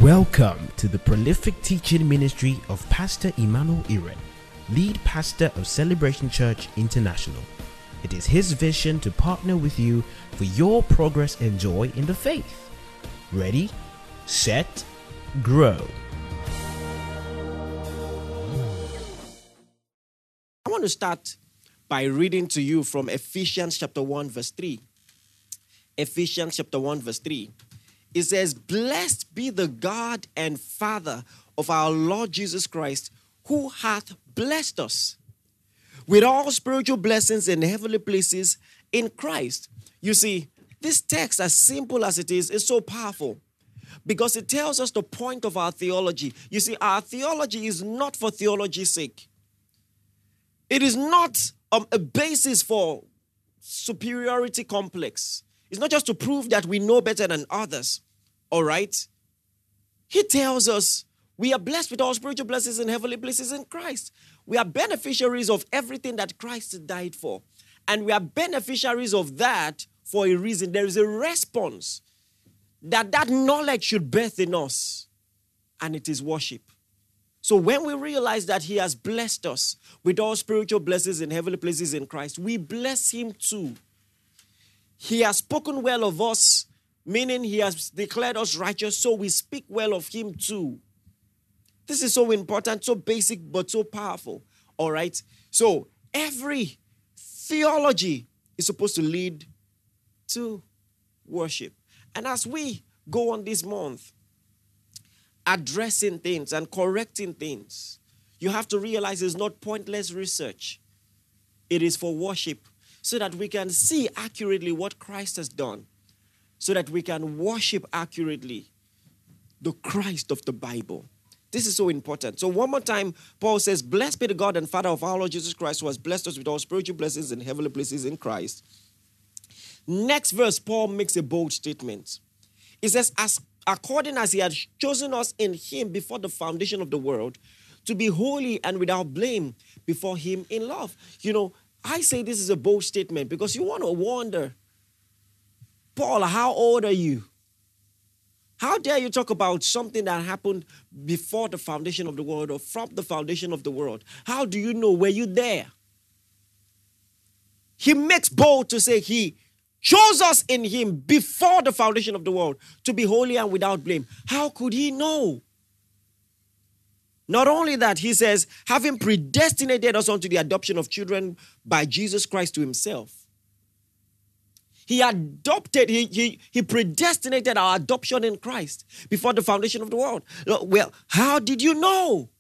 Welcome to the prolific teaching ministry of Pastor Emmanuel Iren, lead pastor of Celebration Church International. It is his vision to partner with you for your progress and joy in the faith. Ready, set, grow. I want to start by reading to you from Ephesians chapter 1 verse 3. Ephesians chapter 1 verse 3. It says, "Blessed be the God and Father of our Lord Jesus Christ, who hath blessed us with all spiritual blessings in heavenly places in Christ." You see, this text, as simple as it is so powerful because it tells us the point of our theology. You see, our theology is not for theology's sake. It is not a basis for superiority complex. It's not just to prove that we know better than others, all right? He tells us we are blessed with all spiritual blessings in heavenly places in Christ. We are beneficiaries of everything that Christ died for. And we are beneficiaries of that for a reason. There is a response that knowledge should birth in us, and it is worship. So when we realize that he has blessed us with all spiritual blessings in heavenly places in Christ, we bless him too. He has spoken well of us, meaning he has declared us righteous, so we speak well of him too. This is so important, so basic, but so powerful. All right? So every theology is supposed to lead to worship. And as we go on this month, addressing things and correcting things, you have to realize it's not pointless research. It is for worship, so that we can see accurately what Christ has done, so that we can worship accurately the Christ of the Bible. This is so important. So one more time, Paul says, "Blessed be the God and Father of our Lord Jesus Christ, who has blessed us with all spiritual blessings in heavenly places in Christ." Next verse, Paul makes a bold statement. He says, according as he had chosen us in him before the foundation of the world, to be holy and without blame before him in love." You know, I say this is a bold statement because you want to wonder, Paul, how old are you? How dare you talk about something that happened before the foundation of the world or from the foundation of the world? How do you know? Were you there? He makes bold to say he chose us in him before the foundation of the world to be holy and without blame. How could he know? Not only that, he says, having predestinated us unto the adoption of children by Jesus Christ to himself. He adopted, he predestinated our adoption in Christ before the foundation of the world. Well, how did you know?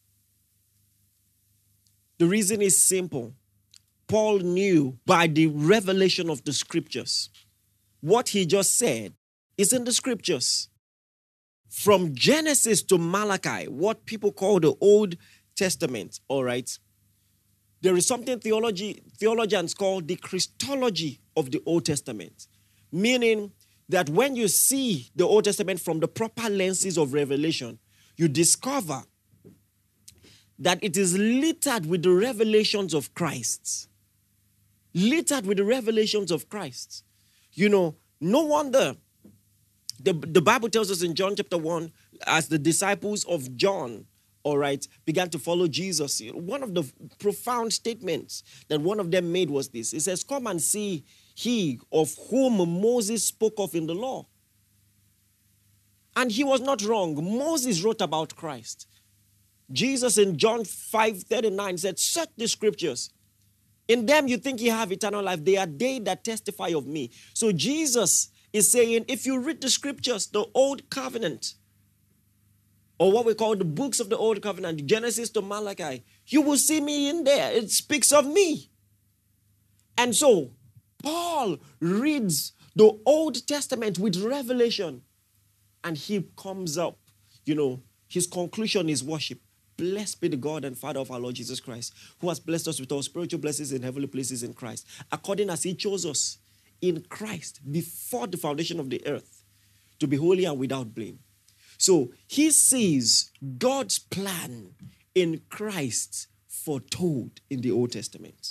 The reason is simple. Paul knew by the revelation of the scriptures. What he just said is in the scriptures. From Genesis to Malachi, what people call the Old Testament, all right? There is something theologians call the Christology of the Old Testament, meaning that when you see the Old Testament from the proper lenses of revelation, you discover that it is littered with the revelations of Christ. Littered with the revelations of Christ. You know, no wonder the Bible tells us in John chapter 1, as the disciples of John, all right, began to follow Jesus, one of the profound statements that one of them made was this. It says, "Come and see he of whom Moses spoke of in the law." And he was not wrong. Moses wrote about Christ. Jesus in John 5:39 said, "Search the scriptures. In them you think you have eternal life. They are they that testify of me." So Jesus is saying, if you read the scriptures, the Old Covenant, or what we call the books of the Old Covenant, Genesis to Malachi, you will see me in there. It speaks of me. And so, Paul reads the Old Testament with revelation, and he comes up, his conclusion is worship. Blessed be the God and Father of our Lord Jesus Christ, who has blessed us with all spiritual blessings in heavenly places in Christ, according as he chose us in Christ before the foundation of the earth to be holy and without blame. So he sees God's plan in Christ foretold in the Old Testament.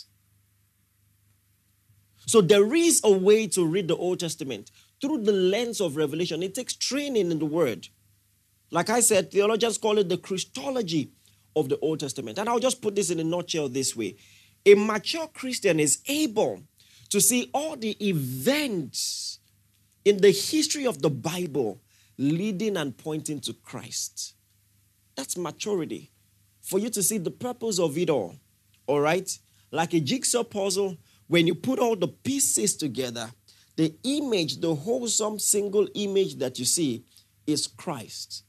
So there is a way to read the Old Testament through the lens of revelation. It takes training in the word. Like I said, theologians call it the Christology of the Old Testament. And I'll just put this in a nutshell this way. A mature Christian is able to see all the events in the history of the Bible leading and pointing to Christ. That's maturity. For you to see the purpose of it all right? Like a jigsaw puzzle, when you put all the pieces together, the image, the wholesome single image that you see is Christ.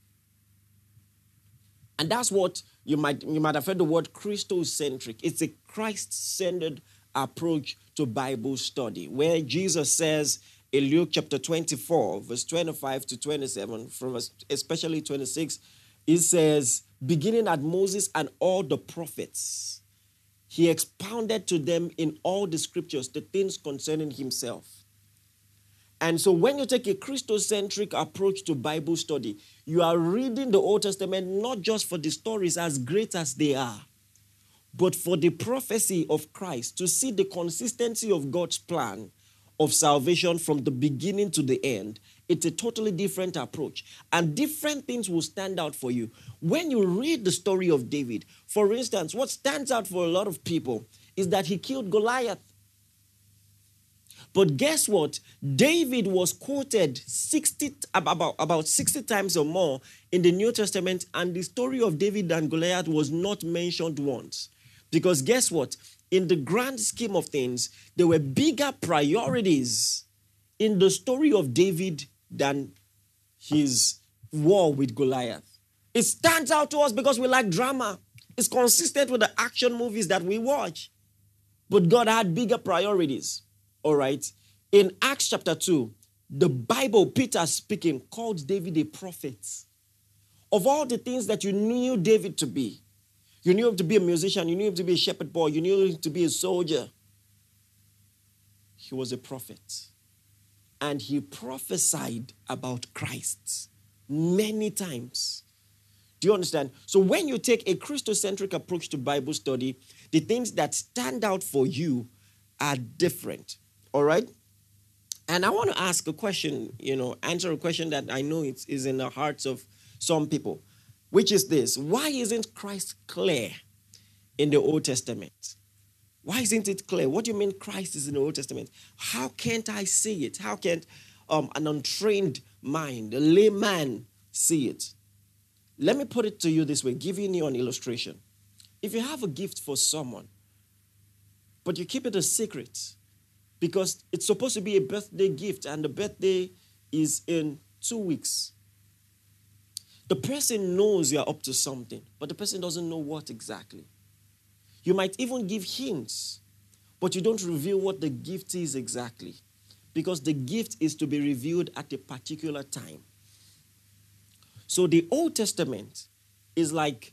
And that's what you might have heard the word Christocentric. It's a Christ-centered approach to Bible study, where Jesus says in Luke chapter 24, verse 25 to 27, from especially 26, it says, beginning at Moses and all the prophets, he expounded to them in all the scriptures the things concerning himself. And so when you take a Christocentric approach to Bible study, you are reading the Old Testament not just for the stories as great as they are, but for the prophecy of Christ, to see the consistency of God's plan of salvation from the beginning to the end. It's a totally different approach. And different things will stand out for you. When you read the story of David, for instance, what stands out for a lot of people is that he killed Goliath. But guess what? David was quoted about 60 times or more in the New Testament, and the story of David and Goliath was not mentioned once. Because guess what? In the grand scheme of things, there were bigger priorities in the story of David than his war with Goliath. It stands out to us because we like drama. It's consistent with the action movies that we watch. But God had bigger priorities. All right. In Acts chapter 2, the Bible, Peter speaking, called David a prophet. Of all the things that you knew David to be, you knew him to be a musician, you knew him to be a shepherd boy, you knew him to be a soldier. He was a prophet. And he prophesied about Christ many times. Do you understand? So when you take a Christocentric approach to Bible study, the things that stand out for you are different. All right? And I want to ask a question, answer a question that I know is in the hearts of some people, which is this: why isn't Christ clear in the Old Testament? Why isn't it clear? What do you mean Christ is in the Old Testament? How can't I see it? How can't an untrained mind, a layman, see it? Let me put it to you this way, giving you an illustration. If you have a gift for someone, but you keep it a secret because it's supposed to be a birthday gift and the birthday is in 2 weeks, the person knows you're up to something, but the person doesn't know what exactly. You might even give hints, but you don't reveal what the gift is exactly, because the gift is to be revealed at a particular time. So the Old Testament is like,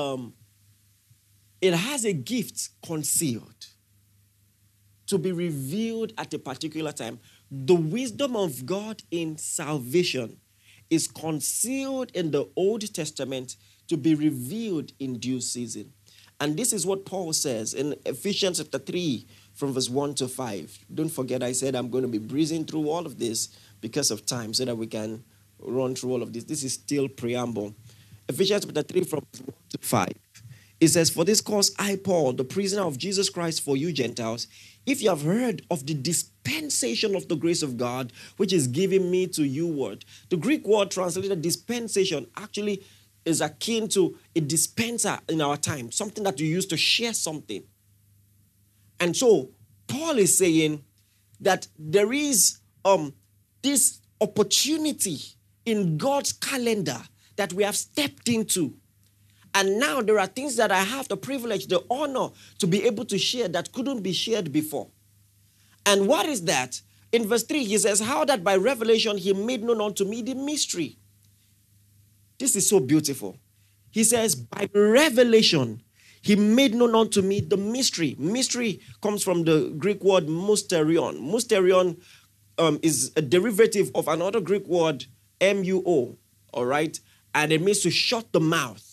it has a gift concealed to be revealed at a particular time. The wisdom of God in salvation is concealed in the Old Testament to be revealed in due season. And this is what Paul says in Ephesians chapter 3 from verse 1 to 5. Don't forget I said I'm going to be breezing through all of this because of time so that we can run through all of this. This is still preamble. Ephesians chapter 3 from verse 1 to 5. It says, "For this cause I, Paul, the prisoner of Jesus Christ for you Gentiles, if you have heard of the dispensation of the grace of God, which is given me to you word." The Greek word translated dispensation actually is akin to a dispenser in our time, something that you use to share something. And so Paul is saying that there is this opportunity in God's calendar that we have stepped into. And now there are things that I have the privilege, the honor to be able to share that couldn't be shared before. And what is that? In verse 3, he says, "How that by revelation he made known unto me the mystery." This is so beautiful. He says, by revelation, he made known unto me the mystery. Mystery comes from the Greek word mysterion. Mysterion is a derivative of another Greek word, muo, all right? And it means to shut the mouth.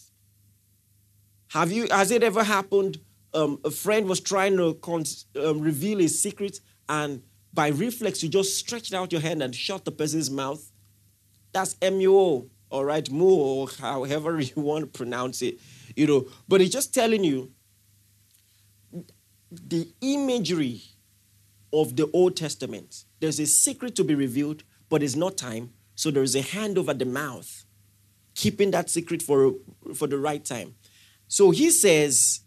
Has it ever happened, a friend was trying to reveal a secret, and by reflex, you just stretched out your hand and shut the person's mouth? That's muo. all right, Mo, or however you want to pronounce it, but it's just telling you the imagery of the Old Testament. There's a secret to be revealed, but it's not time. So there is a hand over the mouth, keeping that secret for the right time. So he says,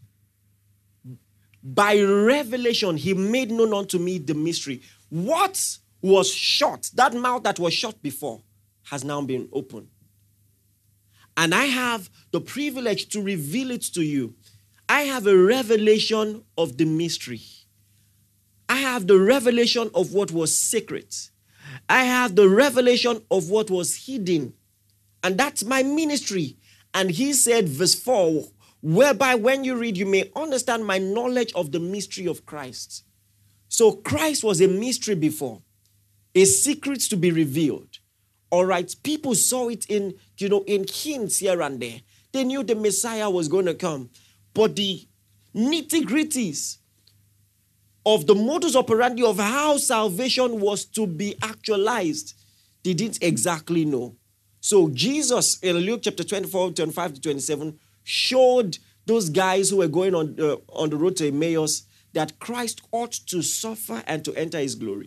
by revelation, he made known unto me the mystery. What was shut, that mouth that was shut before, has now been opened. And I have the privilege to reveal it to you. I have a revelation of the mystery. I have the revelation of what was secret. I have the revelation of what was hidden. And that's my ministry. And he said, verse 4, whereby when you read, you may understand my knowledge of the mystery of Christ. So Christ was a mystery before, a secret to be revealed. All right, people saw it in hints here and there. They knew the Messiah was going to come. But the nitty-gritties of the modus operandi of how salvation was to be actualized, they didn't exactly know. So Jesus, in Luke chapter 24, 25 to 27, showed those guys who were going on the road to Emmaus that Christ ought to suffer and to enter his glory.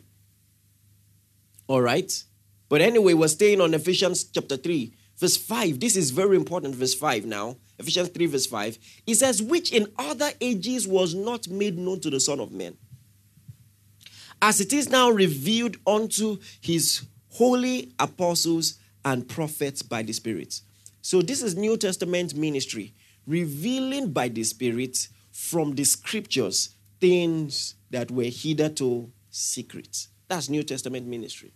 All right? But anyway, we're staying on Ephesians chapter 3, verse 5. This is very important, verse 5 now. Ephesians 3, verse 5. It says, which in other ages was not made known to the Son of Man, as it is now revealed unto his holy apostles and prophets by the Spirit. So this is New Testament ministry, revealing by the Spirit from the scriptures things that were hitherto secrets. That's New Testament ministry.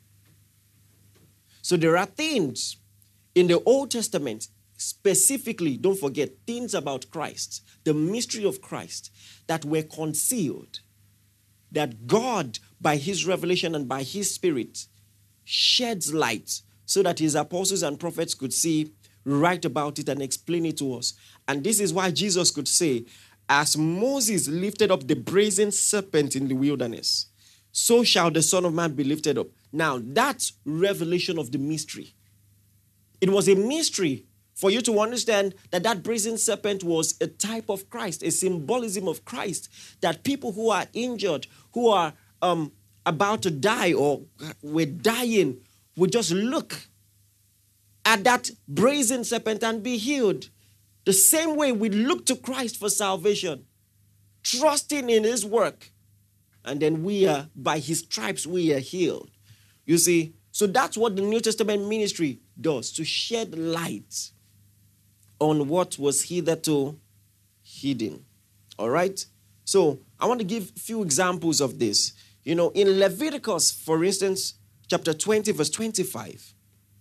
So there are things in the Old Testament, specifically, don't forget, things about Christ, the mystery of Christ, that were concealed, that God, by his revelation and by his Spirit, sheds light so that his apostles and prophets could see, write about it, and explain it to us. And this is why Jesus could say, as Moses lifted up the brazen serpent in the wilderness, so shall the Son of Man be lifted up. Now, that's revelation of the mystery. It was a mystery for you to understand that that brazen serpent was a type of Christ, a symbolism of Christ, that people who are injured, who are about to die or were dying, would just look at that brazen serpent and be healed. The same way we look to Christ for salvation, trusting in his work, and then we are, by his stripes, we are healed. You see, so that's what the New Testament ministry does, to shed light on what was hitherto hidden. All right? So I want to give a few examples of this. In Leviticus, for instance, chapter 20, verse 25,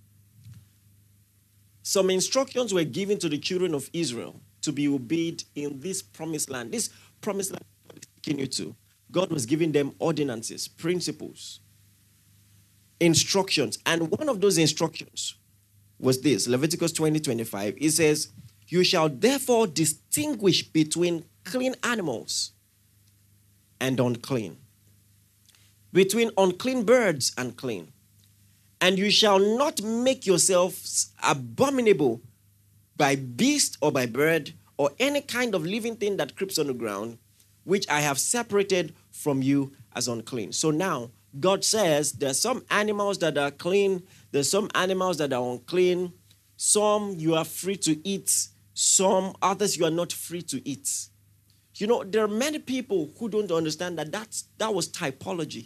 some instructions were given to the children of Israel to be obeyed in this promised land. This promised land God is taking you to. God was giving them ordinances, principles, instructions. And one of those instructions was this, Leviticus 20:25. It says, you shall therefore distinguish between clean animals and unclean, between unclean birds and clean. And you shall not make yourselves abominable by beast or by bird or any kind of living thing that creeps on the ground, which I have separated from you as unclean. So now, God says there's some animals that are clean, there's some animals that are unclean, some you are free to eat, some others you are not free to eat. There are many people who don't understand that was typology.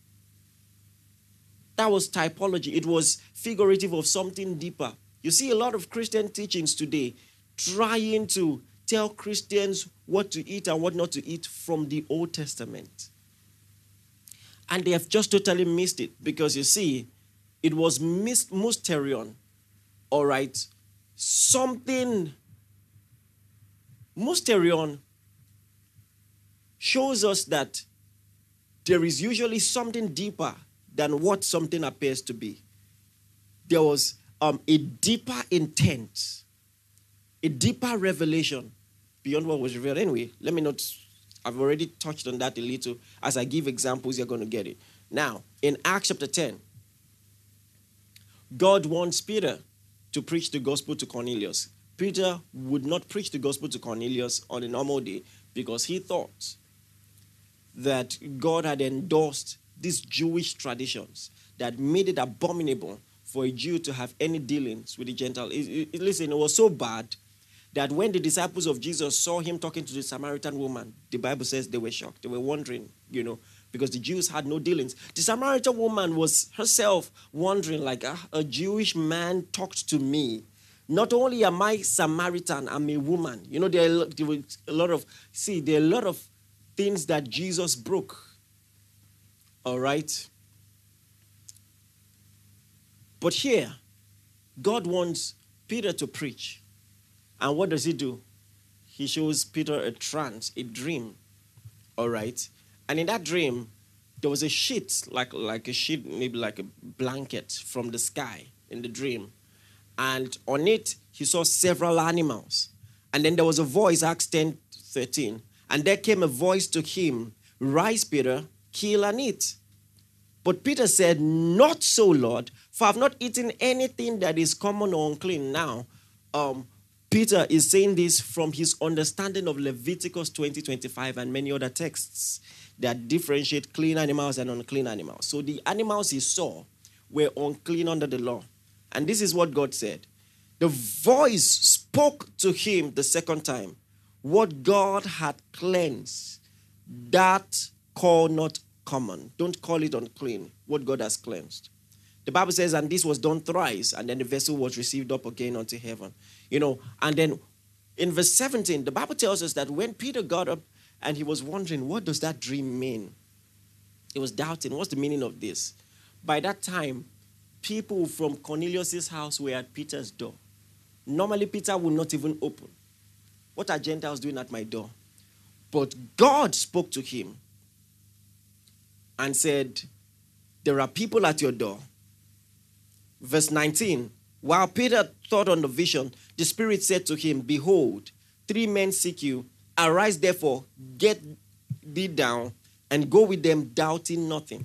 That was typology. It was figurative of something deeper. You see a lot of Christian teachings today trying to tell Christians what to eat and what not to eat from the Old Testament. And they have just totally missed it because, you see, it was mysterion. All right? Mysterion shows us that there is usually something deeper than what something appears to be. There was a deeper intent, a deeper revelation beyond what was revealed. Anyway, I've already touched on that a little. As I give examples, you're going to get it. Now, in Acts chapter 10, God warns Peter to preach the gospel to Cornelius. Peter would not preach the gospel to Cornelius on a normal day because he thought that God had endorsed these Jewish traditions that made it abominable for a Jew to have any dealings with the Gentile. Listen, it was so bad that when the disciples of Jesus saw him talking to the Samaritan woman, the Bible says they were shocked. They were wondering, because the Jews had no dealings. The Samaritan woman was herself wondering, like, a Jewish man talked to me. Not only am I Samaritan, I'm a woman. There are a lot of things that Jesus broke. All right? But here, God wants Peter to preach. And what does he do? He shows Peter a trance, a dream. All right? And in that dream, there was a sheet, like a sheet, maybe like a blanket from the sky in the dream. And on it, he saw several animals. And then there was a voice, Acts 10:13. And there came a voice to him, "Rise, Peter, kill and eat." But Peter said, "Not so, Lord, for I have not eaten anything that is common or unclean." Now, Peter is saying this from his understanding of Leviticus 20:25 and many other texts that differentiate clean animals and unclean animals. So the animals he saw were unclean under the law. And this is what God said. The voice spoke to him the second time. What God had cleansed, that call not common. Don't call it unclean, what God has cleansed. The Bible says, and this was done thrice, and then the vessel was received up again unto heaven. And then in verse 17, the Bible tells us that when Peter got up and he was wondering, what does that dream mean? He was doubting, what's the meaning of this? By that time, people from Cornelius' house were at Peter's door. Normally, Peter would not even open. What are Gentiles doing at my door? But God spoke to him and said, there are people at your door. Verse 19, while Peter thought on the vision, the Spirit said to him, behold, 3 men seek you. Arise, therefore, get thee down, and go with them, doubting nothing.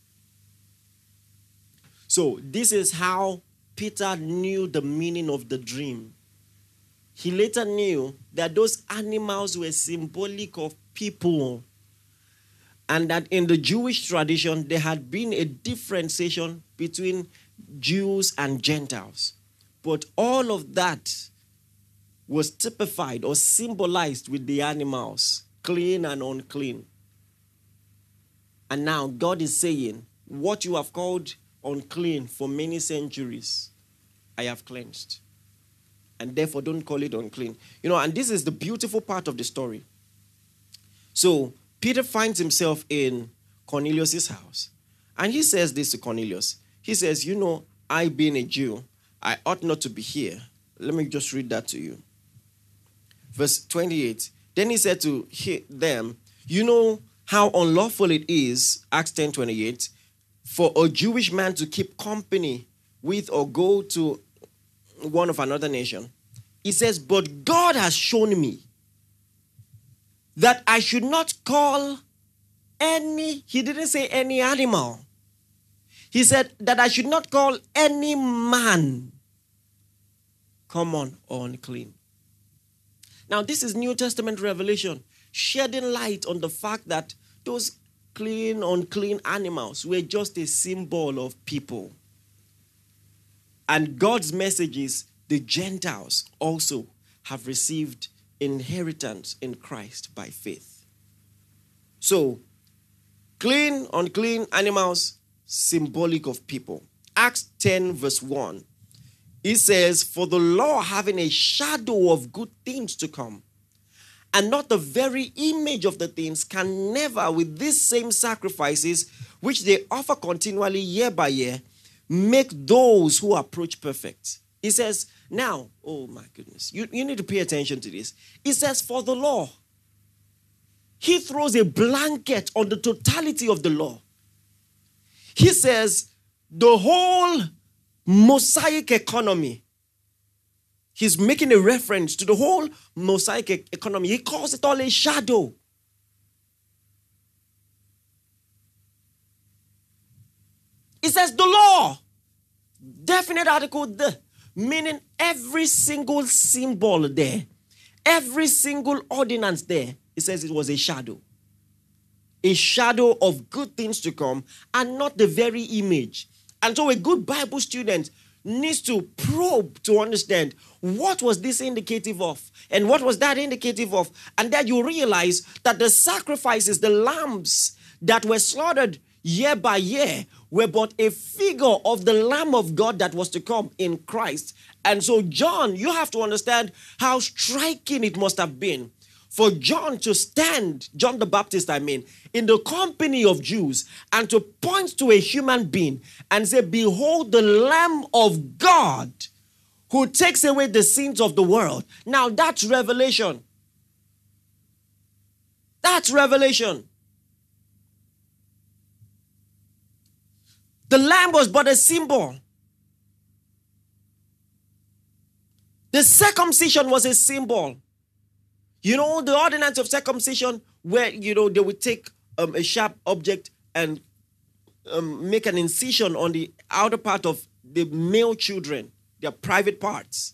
So this is how Peter knew the meaning of the dream. He later knew that those animals were symbolic of people, and that in the Jewish tradition, there had been a differentiation between Jews and Gentiles. But all of that was typified or symbolized with the animals, clean and unclean. And now God is saying, what you have called unclean for many centuries, I have cleansed. And therefore, don't call it unclean. And this is the beautiful part of the story. So, Peter finds himself in Cornelius' house. And he says this to Cornelius. He says, I being a Jew, I ought not to be here. Let me just read that to you. Verse 28. Then he said to them, you know how unlawful it is, Acts 10:28, for a Jewish man to keep company with or go to one of another nation. He says, but God has shown me that I should not call he didn't say any animal. He said that I should not call any man common or unclean. Now, this is New Testament revelation, shedding light on the fact that those clean, unclean animals were just a symbol of people. And God's message is the Gentiles also have received inheritance in Christ by faith. So, clean, unclean animals, symbolic of people. Acts 10 verse 1. It says, for the law having a shadow of good things to come, and not the very image of the things, can never with these same sacrifices, which they offer continually year by year, make those who approach perfect. He says, now, oh my goodness, you need to pay attention to this. He says, for the law. He throws a blanket on the totality of the law. He says, the whole Mosaic economy. He's making a reference to the whole Mosaic economy. He calls it all a shadow. He says the law, definite article, Meaning every single symbol there, every single ordinance there, it says it was a shadow. A shadow of good things to come and not the very image. And so a good Bible student needs to probe to understand what was this indicative of and what was that indicative of. And then you realize that the sacrifices, the lambs that were slaughtered year by year were but a figure of the Lamb of God that was to come in Christ. And so John, you have to understand how striking it must have been for John to stand, John the Baptist, in the company of Jews and to point to a human being and say, behold the Lamb of God who takes away the sins of the world. Now that's revelation. That's revelation. The lamb was but a symbol. The circumcision was a symbol. You know, the ordinance of circumcision where, they would take a sharp object and make an incision on the outer part of the male children, their private parts.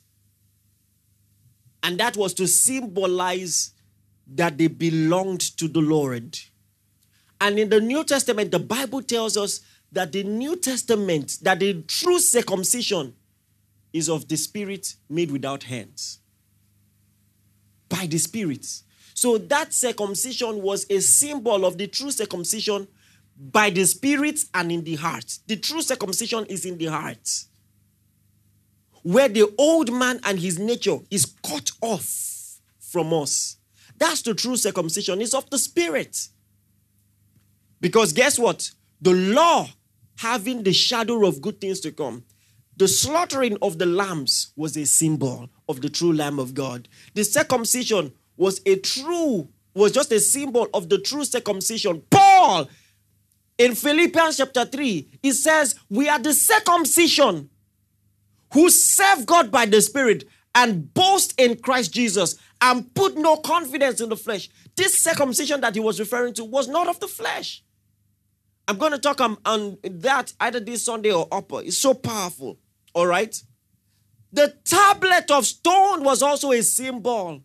And that was to symbolize that they belonged to the Lord. And in the New Testament, the Bible tells us that the New Testament, that the true circumcision is of the Spirit made without hands. By the Spirit. So that circumcision was a symbol of the true circumcision by the Spirit and in the heart. The true circumcision is in the heart, where the old man and his nature is cut off from us. That's the true circumcision. It's of the Spirit. Because guess what? The law having the shadow of good things to come. The slaughtering of the lambs was a symbol of the true Lamb of God. The circumcision was just a symbol of the true circumcision. Paul, in Philippians chapter 3, he says, we are the circumcision who serve God by the Spirit and boast in Christ Jesus and put no confidence in the flesh. This circumcision that he was referring to was not of the flesh. I'm going to talk on that either this Sunday or upper. It's so powerful. All right? The tablet of stone was also a symbol.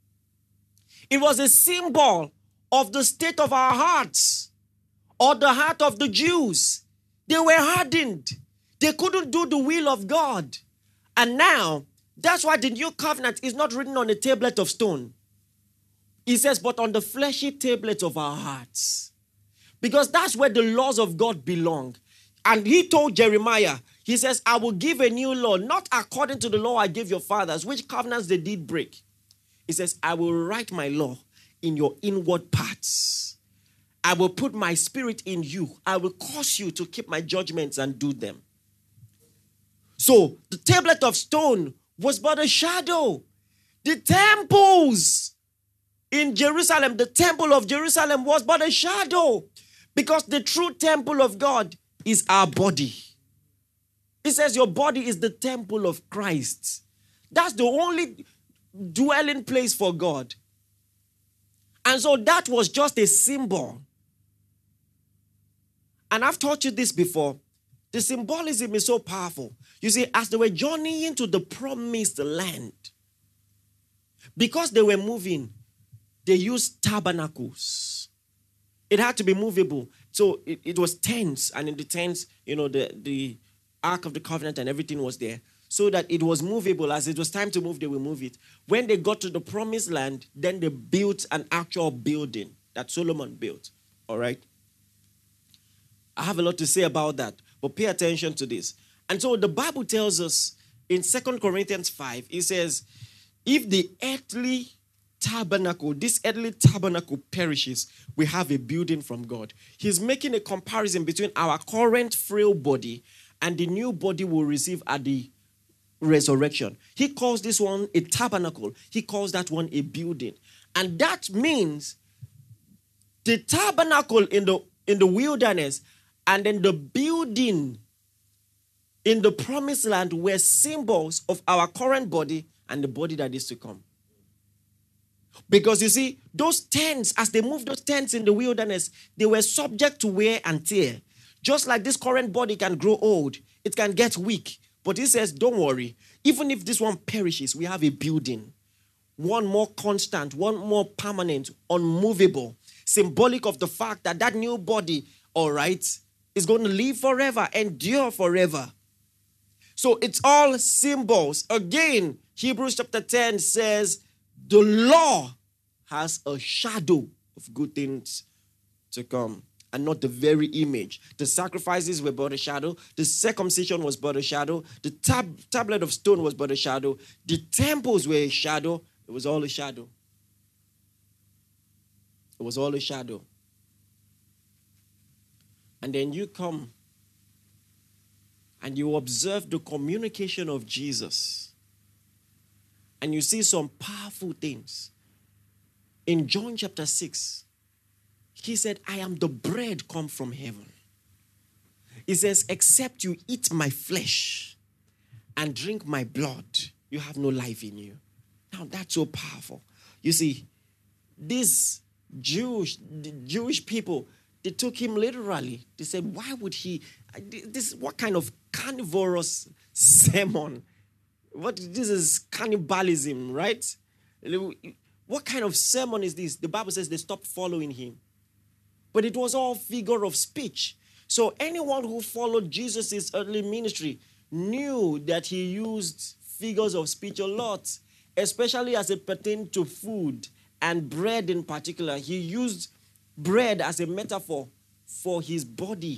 It was a symbol of the state of our hearts or the heart of the Jews. They were hardened. They couldn't do the will of God. And now, that's why the new covenant is not written on a tablet of stone. It says, but on the fleshy tablet of our hearts. Because that's where the laws of God belong. And he told Jeremiah, he says, I will give a new law, not according to the law I gave your fathers, which covenants they did break. He says, I will write my law in your inward parts. I will put my spirit in you. I will cause you to keep my judgments and do them. So the tablet of stone was but a shadow. The temples in Jerusalem, the temple of Jerusalem was but a shadow. Because the true temple of God is our body. It says your body is the temple of Christ. That's the only dwelling place for God. And so that was just a symbol. And I've taught you this before. The symbolism is so powerful. You see, as they were journeying to the promised land, because they were moving, they used tabernacles. It had to be movable. So it was tents, and in the tents, the Ark of the Covenant and everything was there, so that it was movable. As it was time to move, they will move it. When they got to the promised land, then they built an actual building that Solomon built. All right? I have a lot to say about that, but pay attention to this. And so the Bible tells us in 2 Corinthians 5, it says, if the earthly tabernacle, this earthly tabernacle perishes, we have a building from God. He's making a comparison between our current frail body and the new body we'll receive at the resurrection. He calls this one a tabernacle. He calls that one a building. And that means the tabernacle in the wilderness and then the building in the promised land were symbols of our current body and the body that is to come. Because you see, those tents, as they moved those tents in the wilderness, they were subject to wear and tear. Just like this current body can grow old, it can get weak. But he says, don't worry. Even if this one perishes, we have a building. One more constant, one more permanent, unmovable, symbolic of the fact that that new body, all right, is going to live forever, endure forever. So it's all symbols. Again, Hebrews chapter 10 says, the law has a shadow of good things to come, and not the very image. The sacrifices were but a shadow. The circumcision was but a shadow. The tablet of stone was but a shadow. The temples were a shadow. It was all a shadow. It was all a shadow. And then you come and you observe the communication of Jesus. And you see some powerful things. In John chapter 6, he said, I am the bread come from heaven. He says, except you eat my flesh and drink my blood, you have no life in you. Now that's so powerful. You see, these Jewish people, they took him literally. They said, why would he, what kind of carnivorous sermon? This is cannibalism, right? What kind of sermon is this? The Bible says they stopped following him. But it was all figure of speech. So anyone who followed Jesus' early ministry knew that he used figures of speech a lot, especially as it pertained to food and bread in particular. He used bread as a metaphor for his body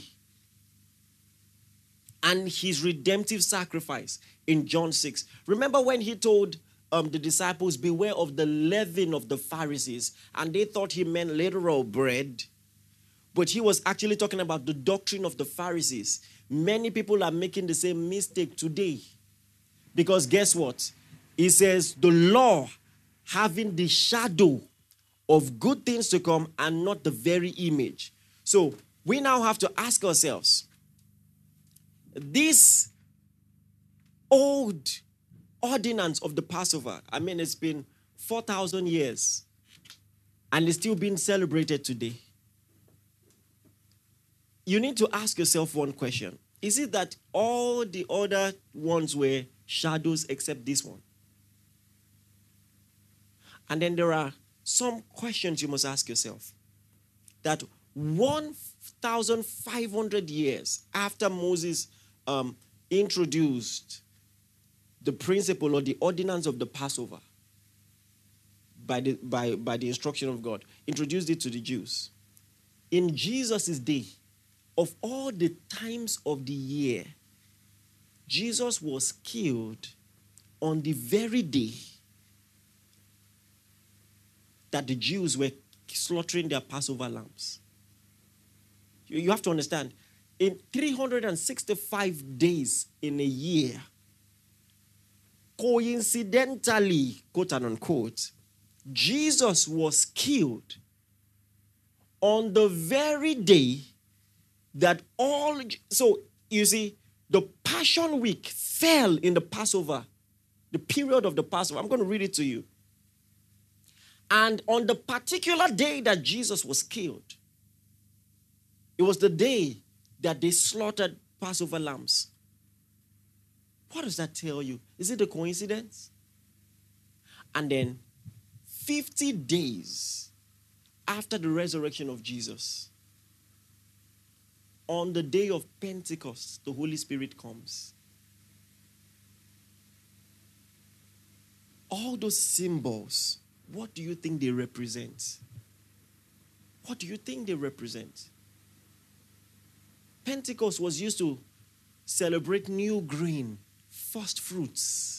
and his redemptive sacrifice in John 6. Remember when he told the disciples, beware of the leaven of the Pharisees, and they thought he meant literal bread, but he was actually talking about the doctrine of the Pharisees. Many people are making the same mistake today, because guess what? He says the law having the shadow of good things to come and not the very image. So we now have to ask ourselves, this old ordinance of the Passover, I mean, it's been 4,000 years and it's still being celebrated today. You need to ask yourself one question. Is it that all the other ones were shadows except this one? And then there are some questions you must ask yourself. That 1,500 years after Moses introduced the principle or the ordinance of the Passover by the instruction of God, introduced it to the Jews. In Jesus' day, of all the times of the year, Jesus was killed on the very day that the Jews were slaughtering their Passover lambs. You have to understand, in 365 days in a year, coincidentally, quote and unquote, Jesus was killed on the very day that all... So, you see, the Passion Week fell in the Passover, the period of the Passover. I'm going to read it to you. And on the particular day that Jesus was killed, it was the day that they slaughtered Passover lambs. What does that tell you? Is it a coincidence? And then 50 days after the resurrection of Jesus, on the day of Pentecost, the Holy Spirit comes. All those symbols, what do you think they represent? What do you think they represent? Pentecost was used to celebrate new grain, first fruits.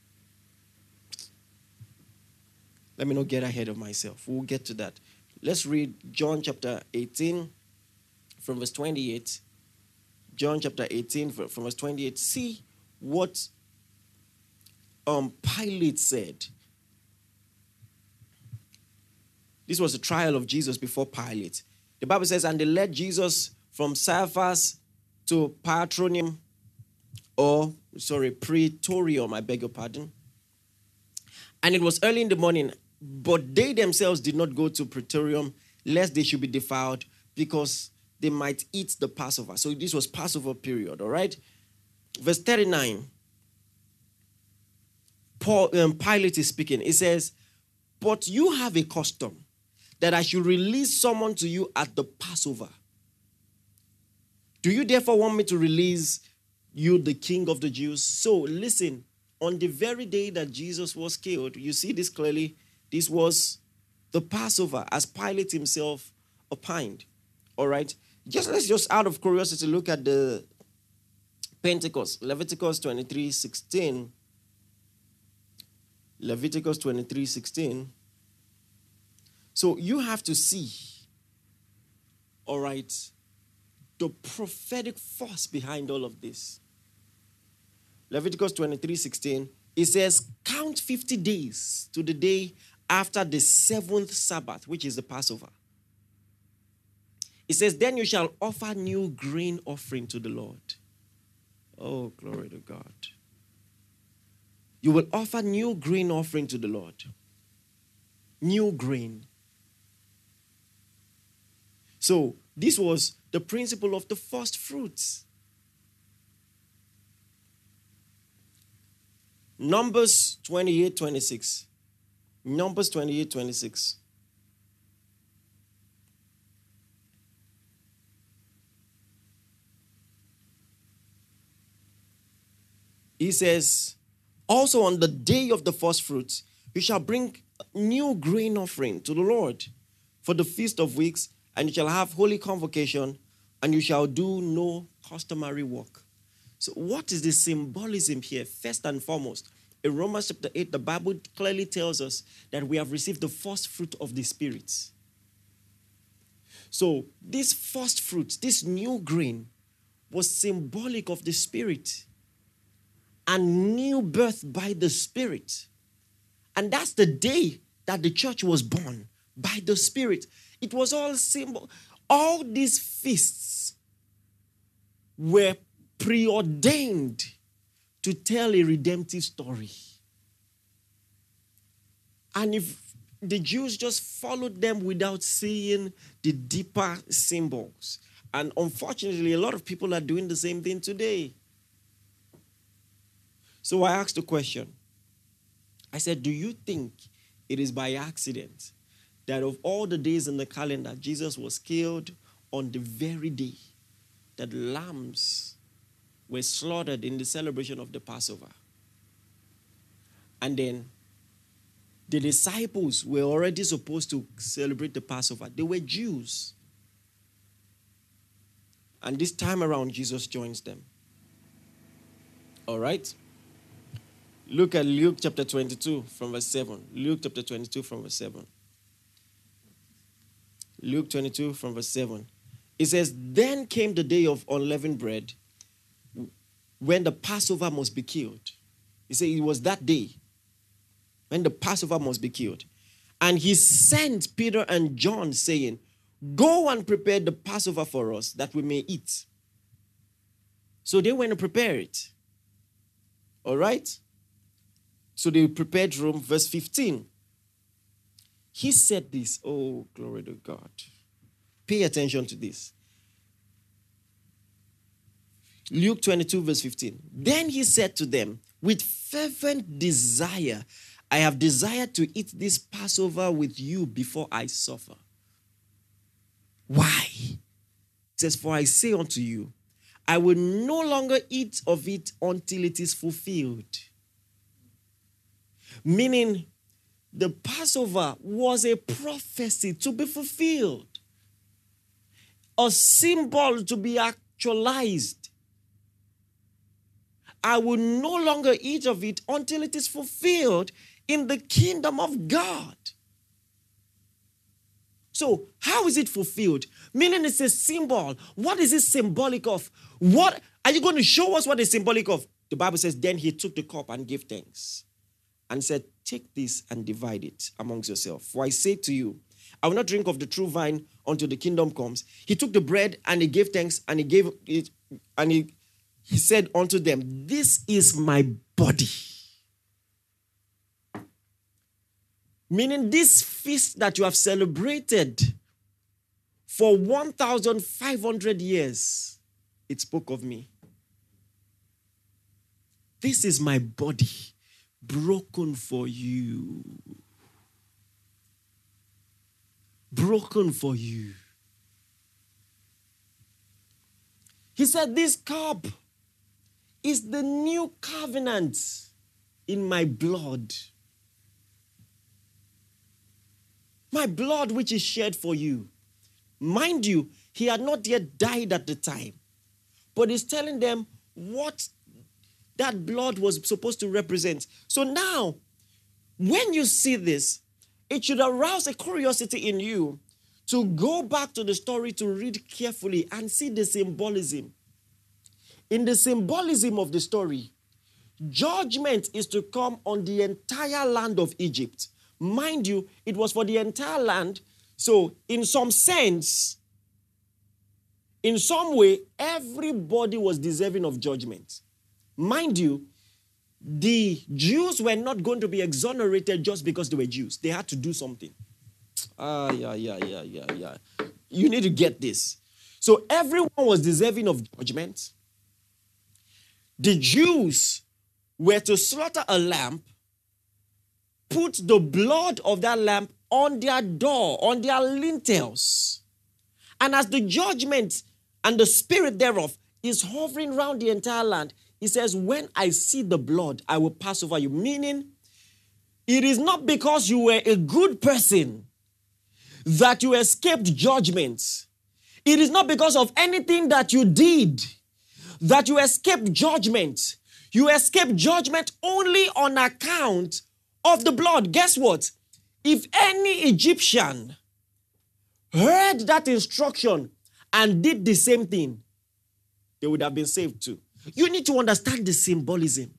Let me not get ahead of myself. We'll get to that. Let's read John chapter 18 from verse 28. John chapter 18 from verse 28. See what Pilate said. This was a trial of Jesus before Pilate. The Bible says, and they led Jesus from Caiaphas to Praetorium, I beg your pardon. And it was early in the morning, but they themselves did not go to Praetorium, lest they should be defiled, because they might eat the Passover. So this was Passover period, all right? verse 39, Pilate is speaking. It says, but you have a custom that I should release someone to you at the Passover. Do you therefore want me to release you, the king of the Jews? So listen, on the very day that Jesus was killed, you see this clearly, this was the Passover, as Pilate himself opined. All right? Let's just out of curiosity look at the Pentecost. Leviticus 23:16. Leviticus 23:16. So you have to see, all right, the prophetic force behind all of this. Leviticus 23:16, it says, count 50 days to the day after the 7th Sabbath, which is the Passover. It says, then you shall offer new grain offering to the Lord. Oh, glory to God. You will offer new grain offering to the Lord. New grain. So this was the principle of the first fruits. Numbers 28:26. Numbers 28:26. He says, also on the day of the first fruits, you shall bring new grain offering to the Lord for the Feast of Weeks, and you shall have holy convocation, and you shall do no customary work. So what is the symbolism here? First and foremost, in Romans chapter 8, the Bible clearly tells us that we have received the first fruit of the Spirit. So this first fruit, this new grain, was symbolic of the Spirit and new birth by the Spirit. And that's the day that the church was born, by the Spirit. It was all symbol. All these feasts were preordained to tell a redemptive story. And if the Jews just followed them without seeing the deeper symbols. And unfortunately, a lot of people are doing the same thing today. So I asked the question. I said, do you think it is by accident that of all the days in the calendar, Jesus was killed on the very day that lambs were slaughtered in the celebration of the Passover? And then the disciples were already supposed to celebrate the Passover. They were Jews. And this time around, Jesus joins them. All right? Look at Luke chapter 22 from verse 7. Luke chapter 22 from verse 7. Luke 22 from verse 7. It says, then came the day of unleavened bread when the Passover must be killed. He said it was that day when the Passover must be killed. And he sent Peter and John saying, go and prepare the Passover for us that we may eat. So they went to prepare it. All right? So they prepared room. Verse 15. He said this. Oh, glory to God. Pay attention to this. Luke 22, verse 15. Then he said to them, with fervent desire, I have desired to eat this Passover with you before I suffer. Why? He says, for I say unto you, I will no longer eat of it until it is fulfilled. Meaning, the Passover was a prophecy to be fulfilled, a symbol to be actualized. I will no longer eat of it until it is fulfilled in the kingdom of God. So, how is it fulfilled? Meaning it's a symbol. What is it symbolic of? What are you going to show us what it's symbolic of? The Bible says, then he took the cup and gave thanks and said, take this and divide it amongst yourselves. For I say to you, I will not drink of the true vine until the kingdom comes. He took the bread and he gave thanks and he gave it, and he said unto them, this is my body. Meaning this feast that you have celebrated for 1,500 years, it spoke of me. this is my body broken for you. Broken for you. He said, this cup is the new covenant in my blood. My blood which is shed for you. Mind you, he had not yet died at the time. But he's telling them what that blood was supposed to represent. So now, when you see this, it should arouse a curiosity in you to go back to the story to read carefully and see the symbolism. In the symbolism of the story, judgment is to come on the entire land of Egypt. Mind you, it was for the entire land. So, in some sense, in some way, everybody was deserving of judgment. Mind you, the Jews were not going to be exonerated just because they were Jews. They had to do something. You need to get this. So everyone was deserving of judgment. The Jews were to slaughter a lamb, put the blood of that lamb on their door, on their lintels. And as the judgment and the spirit thereof is hovering around the entire land, he says, when I see the blood, I will pass over you. Meaning, it is not because you were a good person that you escaped judgment. It is not because of anything that you did that you escaped judgment. You escaped judgment only on account of the blood. Guess what? If any Egyptian heard that instruction and did the same thing, they would have been saved too. You need to understand the symbolism.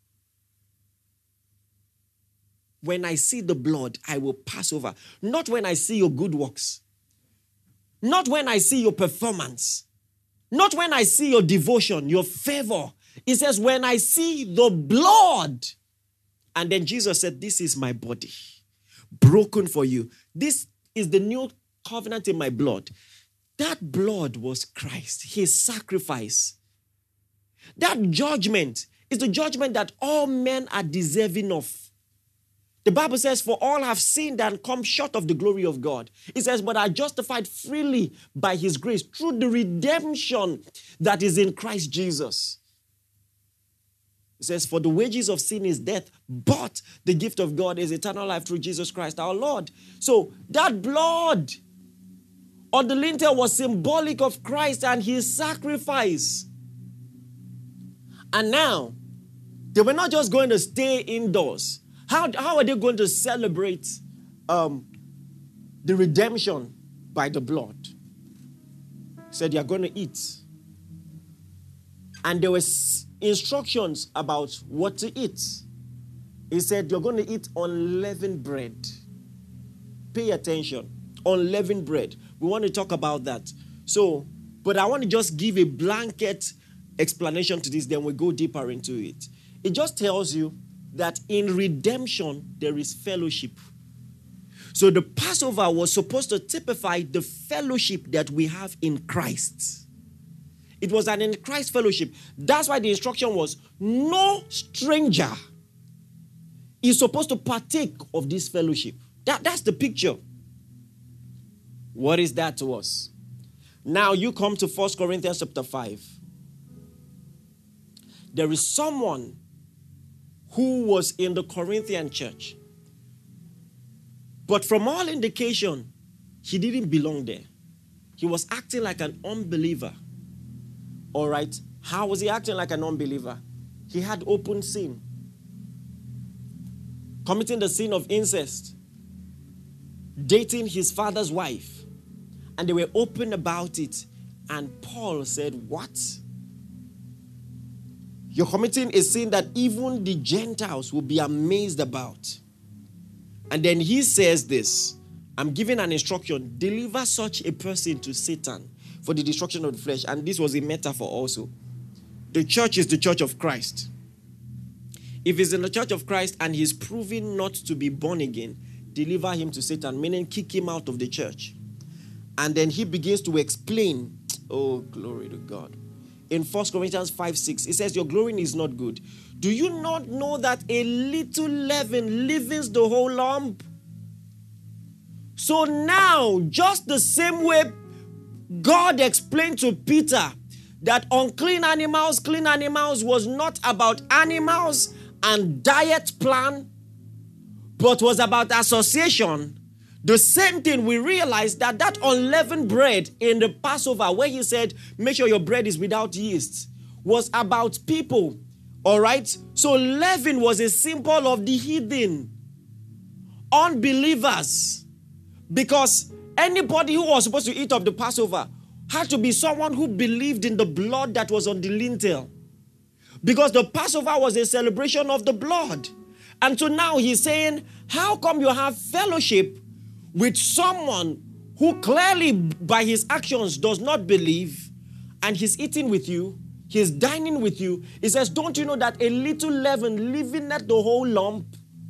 When I see the blood, I will pass over. Not when I see your good works. Not when I see your performance. Not when I see your devotion, your favor. It says, when I see the blood. And then Jesus said, this is my body, broken for you. This is the new covenant in my blood. That blood was Christ, his sacrifice. That judgment is the judgment that all men are deserving of. The Bible says, for all have sinned and come short of the glory of God. It says, but are justified freely by his grace through the redemption that is in Christ Jesus. It says, for the wages of sin is death, but the gift of God is eternal life through Jesus Christ our Lord. So that blood on the lintel was symbolic of Christ and his sacrifice. And now, they were not just going to stay indoors. How are they going to celebrate the redemption by the blood? He said, you're going to eat. And there were instructions about what to eat. He said, you're going to eat unleavened bread. Pay attention. Unleavened bread. We want to talk about that. So, but I want to just give a blanket explanation to this, then we go deeper into it. It just tells you that in redemption, there is fellowship. So the Passover was supposed to typify the fellowship that we have in Christ. It was an in Christ fellowship. That's why the instruction was, no stranger is supposed to partake of this fellowship. That's the picture. What is that to us? Now you come to 1 Corinthians chapter 5. There is someone who was in the Corinthian church. But from all indication, he didn't belong there. He was acting like an unbeliever. All right? How was he acting like an unbeliever? He had open sin. Committing the sin of incest. Dating his father's wife. And they were open about it. And Paul said, what? You're committing a sin that even the Gentiles will be amazed about. And then he says this, I'm giving an instruction, deliver such a person to Satan for the destruction of the flesh. And this was a metaphor also. The church is the church of Christ. If he's in the church of Christ and he's proven not to be born again, deliver him to Satan, meaning kick him out of the church. And then he begins to explain, oh, glory to God. in 1 Corinthians 5:6. It says, your glorying is not good. Do you not know that a little leaven leavens the whole lump? So now, just the same way God explained to Peter that unclean animals, clean animals was not about animals and diet plan, but was about association. The same thing, we realize that unleavened bread in the Passover, where he said, make sure your bread is without yeast, was about people. All right? So leaven was a symbol of the heathen, unbelievers. Because anybody who was supposed to eat of the Passover had to be someone who believed in the blood that was on the lintel. Because the Passover was a celebration of the blood. And so now he's saying, how come you have fellowship with someone who clearly by his actions does not believe, and he's eating with you, he's dining with you? He says, don't you know that a little leaven leaveneth the whole lump?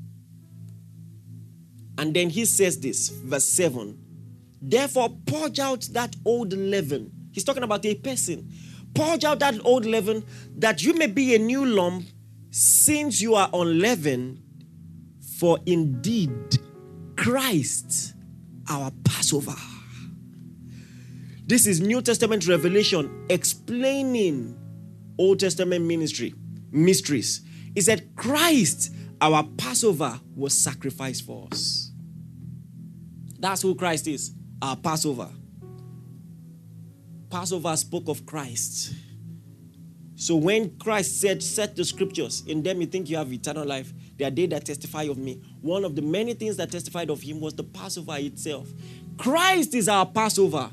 And then he says this, verse 7, therefore purge out that old leaven. He's talking about a person. Purge out that old leaven, that you may be a new lump, since you are unleavened. For indeed Christ our Passover. This is New Testament revelation explaining Old Testament mysteries. It said Christ our Passover was sacrificed for us. That's who Christ is, our Passover. Passover spoke of Christ. So when Christ said, set the scriptures, in them you think you have eternal life, they are they that testify of me. One of the many things that testified of him was the Passover itself. Christ is our Passover.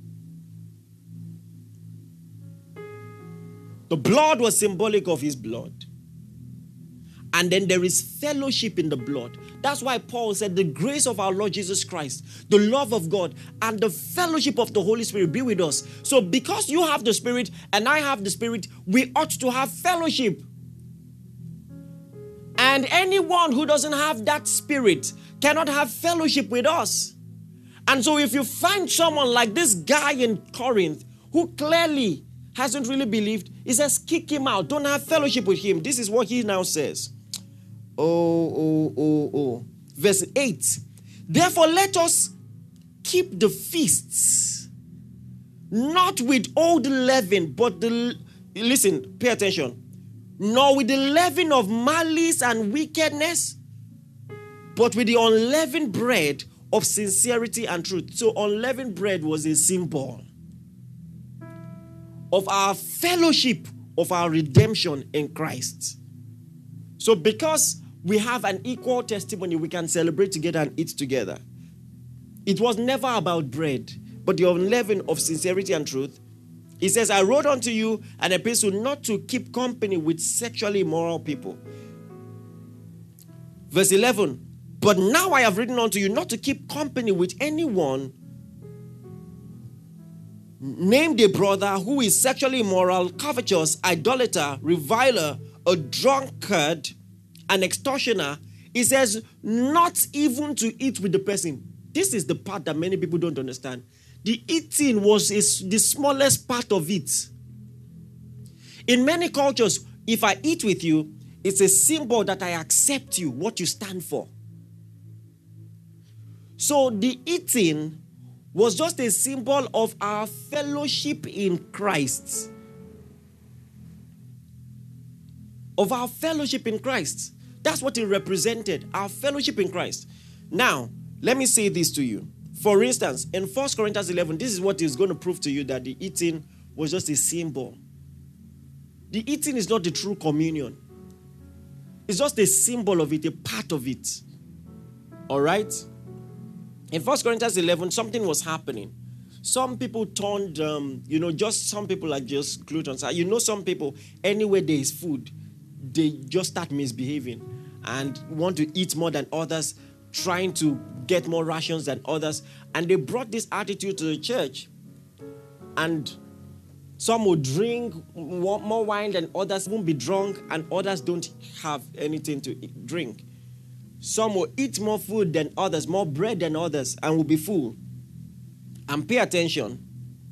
The blood was symbolic of his blood. And then there is fellowship in the blood. That's why Paul said the grace of our Lord Jesus Christ, the love of God, and the fellowship of the Holy Spirit be with us. So because you have the Spirit and I have the Spirit, we ought to have fellowship. And anyone who doesn't have that Spirit cannot have fellowship with us. And so if you find someone like this guy in Corinth who clearly hasn't really believed, he says, kick him out. Don't have fellowship with him. This is what he now says. Verse 8. Therefore, let us keep the feasts, not with old leaven, but listen, pay attention, nor with the leaven of malice and wickedness, but with the unleavened bread of sincerity and truth. So unleavened bread was a symbol of our fellowship, of our redemption in Christ. So because we have an equal testimony, we can celebrate together and eat together. It was never about bread, but the unleavened of sincerity and truth. He says, I wrote unto you an epistle not to keep company with sexually immoral people. Verse 11, but now I have written unto you not to keep company with anyone named a brother who is sexually immoral, covetous, idolater, reviler, a drunkard, an extortioner. He says, not even to eat with the person. This is the part that many people don't understand. The eating was the smallest part of it. In many cultures, if I eat with you, it's a symbol that I accept you, what you stand for. So the eating was just a symbol of our fellowship in Christ. Of our fellowship in Christ. That's what it represented, our fellowship in Christ. Now, let me say this to you. For instance, in 1 Corinthians 11, this is what is going to prove to you that the eating was just a symbol. The eating is not the true communion. It's just a symbol of it, a part of it. All right? In 1 Corinthians 11, something was happening. Some people turned, just some people are just gluttons. Some people, anywhere there is food, they just start misbehaving and want to eat more than others, trying to get more rations than others. And they brought this attitude to the church. And some will drink more wine than others, won't be drunk, and others don't have anything to drink. Some will eat more food than others, more bread than others, and will be full. And pay attention.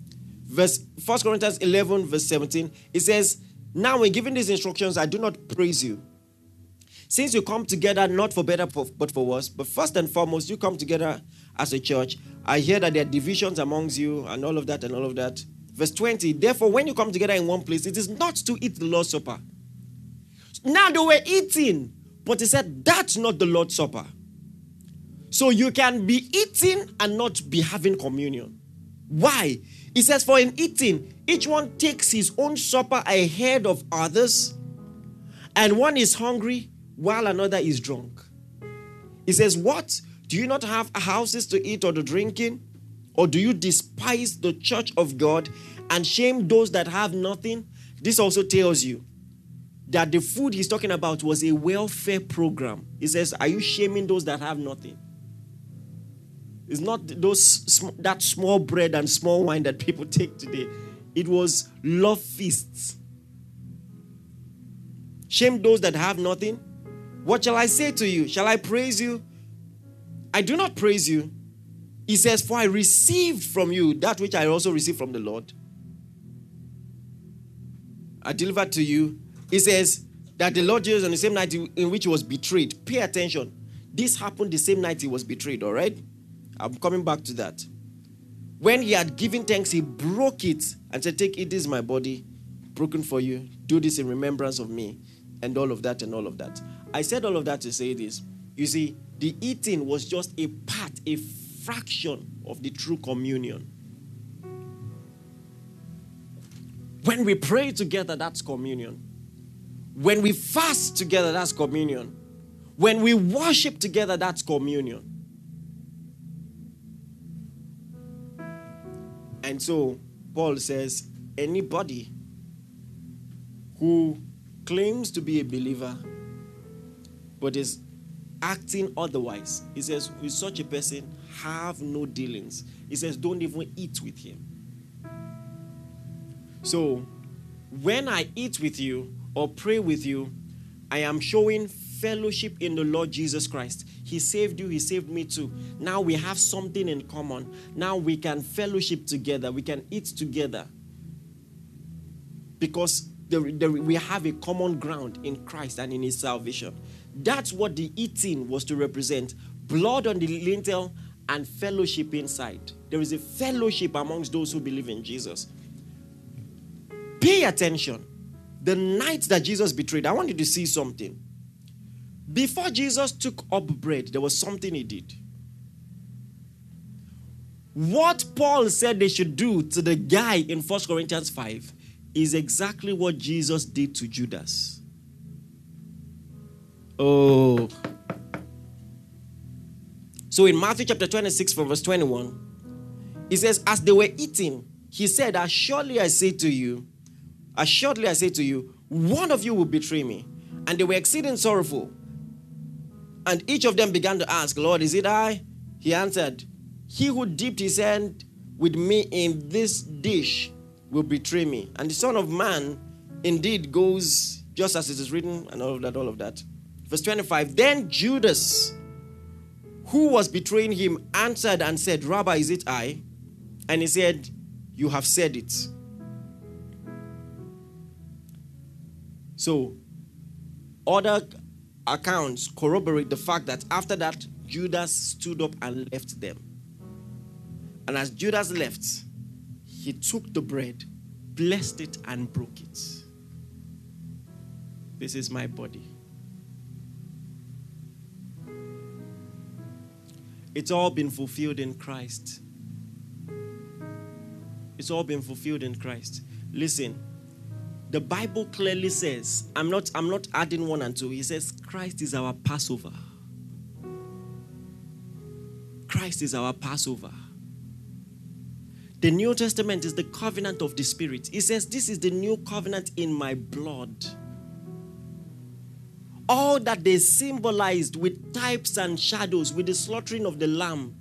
1 Corinthians 11, verse 17, it says, now in giving these instructions, I do not praise you, since you come together not for better but for worse. But first and foremost, you come together as a church. I hear that there are divisions amongst you and all of that and all of that. Verse 20, therefore, when you come together in one place, it is not to eat the Lord's Supper. Now they were eating, but he said, that's not the Lord's Supper. So you can be eating and not be having communion. Why? He says, for in eating, each one takes his own supper ahead of others, and one is hungry while another is drunk. He says, what? Do you not have houses to eat or to drink in? Or do you despise the church of God and shame those that have nothing? This also tells you that the food he's talking about was a welfare program. He says, are you shaming those that have nothing? It's not that small bread and small wine that people take today. It was love feasts. Shame those that have nothing. What shall I say to you? Shall I praise you? I do not praise you. He says, for I received from you that which I also received from the Lord. I delivered to you. He says that the Lord Jesus on the same night in which he was betrayed. Pay attention. This happened the same night he was betrayed, all right? I'm coming back to that. When he had given thanks, he broke it and said, take it, this is my body, broken for you. Do this in remembrance of me. And all of that and all of that. I said all of that to say this. You see, the eating was just a part, a fraction of the true communion. When we pray together, that's communion. When we fast together, that's communion. When we worship together, that's communion. And so, Paul says, anybody who claims to be a believer but is acting otherwise, he says, with such a person, have no dealings. He says, don't even eat with him. So, when I eat with you or pray with you, I am showing fellowship in the Lord Jesus Christ. He saved you, he saved me too. Now we have something in common. Now we can fellowship together. We can eat together. Because we have a common ground in Christ and in his salvation. That's what the eating was to represent. Blood on the lintel and fellowship inside. There is a fellowship amongst those who believe in Jesus. Pay attention. The night that Jesus betrayed, I want you to see something. Before Jesus took up bread, there was something he did. What Paul said they should do to the guy in 1 Corinthians 5 is exactly what Jesus did to Judas. Oh. So in Matthew chapter 26 from verse 21, it says, as they were eating, he said, assuredly I say to you, one of you will betray me. And they were exceeding sorrowful. And each of them began to ask, Lord, is it I? He answered, he who dipped his hand with me in this dish will betray me. And the Son of Man indeed goes just as it is written, and all of that. Verse 25, then Judas, who was betraying him, answered and said, Rabbi, is it I? And he said, you have said it. So, other accounts corroborate the fact that after that, Judas stood up and left them. And as Judas left, he took the bread, blessed it, and broke it. This is my body. It's all been fulfilled in Christ. It's all been fulfilled in Christ. Listen, the Bible clearly says, I'm not adding 1 and 2. He says, Christ is our Passover. Christ is our Passover. The New Testament is the covenant of the Spirit. He says, this is the new covenant in my blood. All that they symbolized with types and shadows, with the slaughtering of the lamb,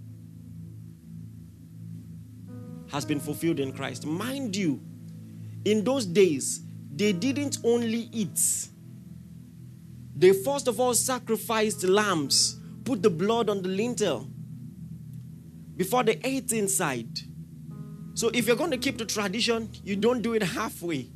has been fulfilled in Christ. Mind you, in those days, they didn't only eat. They first of all sacrificed lambs, put the blood on the lintel before they ate inside. So if you're going to keep the tradition, you don't do it halfway.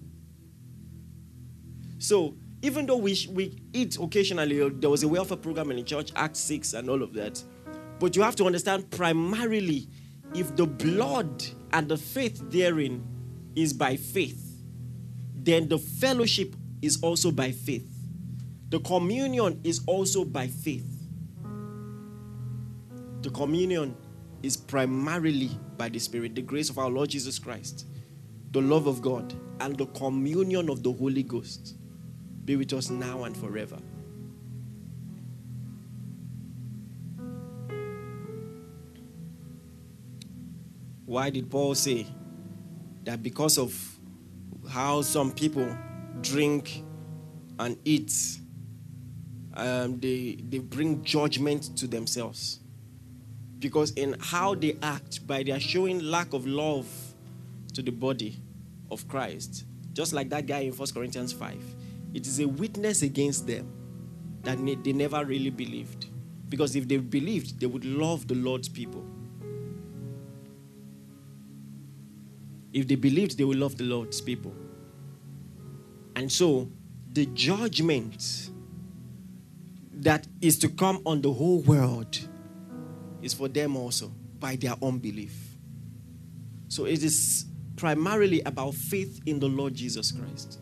So even though we eat occasionally, there was a welfare program in the church, Acts 6 and all of that. But you have to understand, primarily, if the blood and the faith therein is by faith, then the fellowship is also by faith. The communion is also by faith. The communion is primarily by the Spirit, the grace of our Lord Jesus Christ, the love of God, and the communion of the Holy Ghost be with us now and forever. Why did Paul say that because of how some people drink and eat, they bring judgment to themselves? Because in how they act, by their showing lack of love to the body of Christ, just like that guy in 1 Corinthians 5, it is a witness against them that they never really believed. Because if they believed, they would love the Lord's people. If they believed, they would love the Lord's people. And so, the judgment that is to come on the whole world is for them also, by their unbelief. So it is primarily about faith in the Lord Jesus Christ.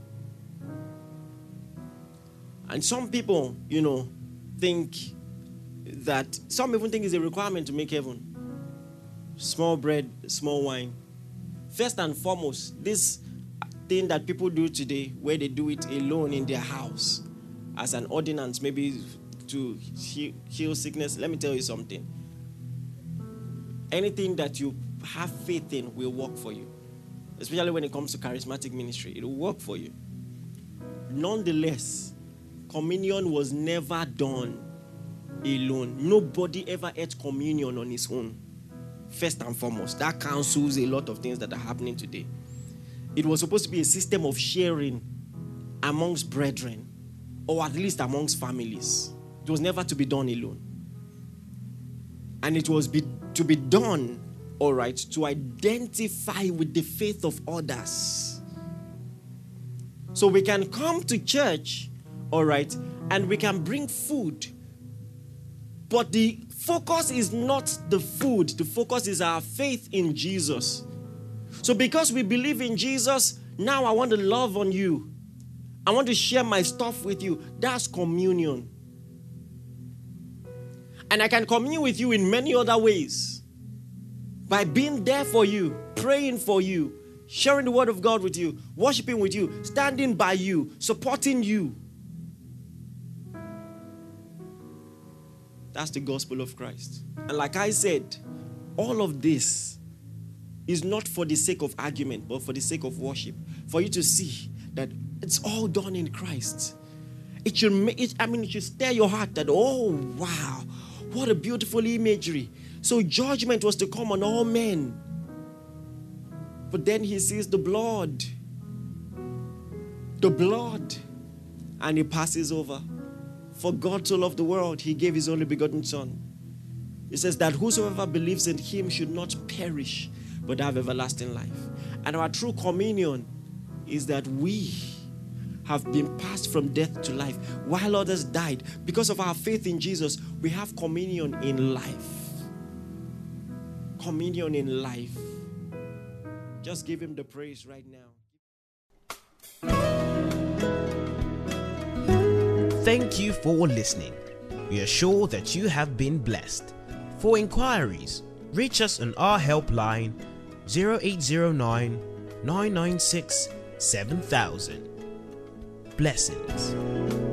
And some people, think that, some even think it's a requirement to make heaven. Small bread, small wine. First and foremost, this thing that people do today, where they do it alone in their house, as an ordinance, maybe to heal sickness, let me tell you something. Anything that you have faith in will work for you. Especially when it comes to charismatic ministry. It will work for you. Nonetheless, communion was never done alone. Nobody ever ate communion on his own. First and foremost. That cancels a lot of things that are happening today. It was supposed to be a system of sharing amongst brethren, or at least amongst families. It was never to be done alone. And it was to be done, all right, to identify with the faith of others. So we can come to church, all right, and we can bring food. But the focus is not the food. The focus is our faith in Jesus. So because we believe in Jesus, now I want to love on you. I want to share my stuff with you. That's communion. And I can commune with you in many other ways. By being there for you, praying for you, sharing the word of God with you, worshiping with you, standing by you, supporting you. That's the gospel of Christ. And like I said, all of this is not for the sake of argument, but for the sake of worship. For you to see that it's all done in Christ. It should stir your heart that, oh, wow, what a beautiful imagery. So judgment was to come on all men. But then he sees the blood, and he passes over. For God so loved the world, he gave his only begotten Son. It says that whosoever believes in him should not perish, but have everlasting life. And our true communion is that we have been passed from death to life, while others died. Because of our faith in Jesus, we have communion in life. Communion in life. Just give him the praise right now. Thank you for listening. We are sure that you have been blessed. For inquiries, reach us on our helpline 0809 996 7000. Blessings.